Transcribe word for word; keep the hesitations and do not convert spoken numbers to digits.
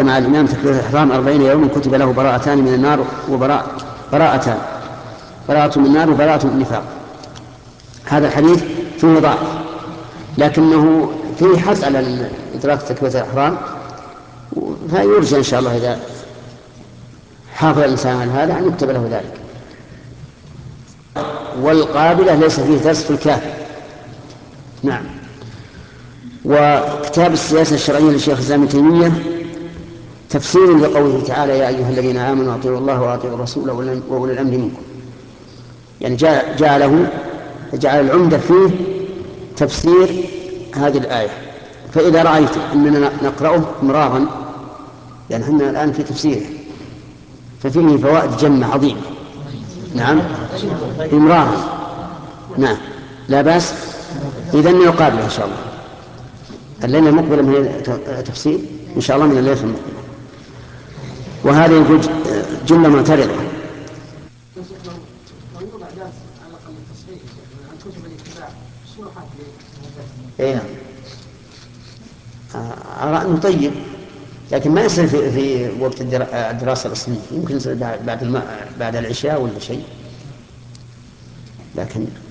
مع الإمام تكبيرة الإحرام أربعين يوما كتب له براءتان من النار وبراء براءتان، براءة من النار وبراءة من النفاق. هذا الحديث فيه ضعف، لكنه فيه حث على إدراك تكبيرة الإحرام، فيرجى إن شاء الله إذا حافظ الإنسان على هذا أن يكتب له ذلك. والقابلة ليس فيه درس في الكافي. نعم. وكتاب السياسة الشرعية للشيخ الإسلام ابن تيمية تفسير لقوله تعالى: يا أيها الذين آمنوا أطيعوا الله وأطيعوا الرسول وأولي الأمر منكم. يعني جعله جعل العمدة فيه تفسير هذه الآية. فإذا رأيت أننا نقرأه مرارا، يعني احنا الآن في تفسيره ففيه فوائد جمة عظيمة. نعم، إمرارا. نعم، لا بأس. إذن يقابله إن شاء الله الليلة المقبلة من تفسير إن شاء الله من الليلة المقبلة. وهذا يقول جملة معترضة. اي نعم، أرى أنه طيب، لكن ما يصير في, في وقت الدراسة الأصلية، يمكن بعد بعد العشاء ولا شيء، لكن